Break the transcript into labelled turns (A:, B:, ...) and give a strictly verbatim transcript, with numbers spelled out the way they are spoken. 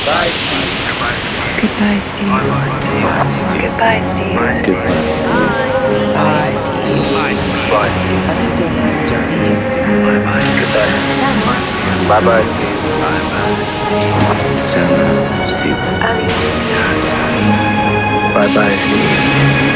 A: Bye, Steve.
B: Goodbye, Steve.
A: Goodbye, Steve.
B: Goodbye, Steve.
A: Goodbye, Steve.
B: Bye, Steve.
A: Bye.
B: À tout à l'heure, Steve.
A: Goodbye.
B: Ciao.
A: Bye bye, Steve. Sana, Steve. Bye bye, Steve.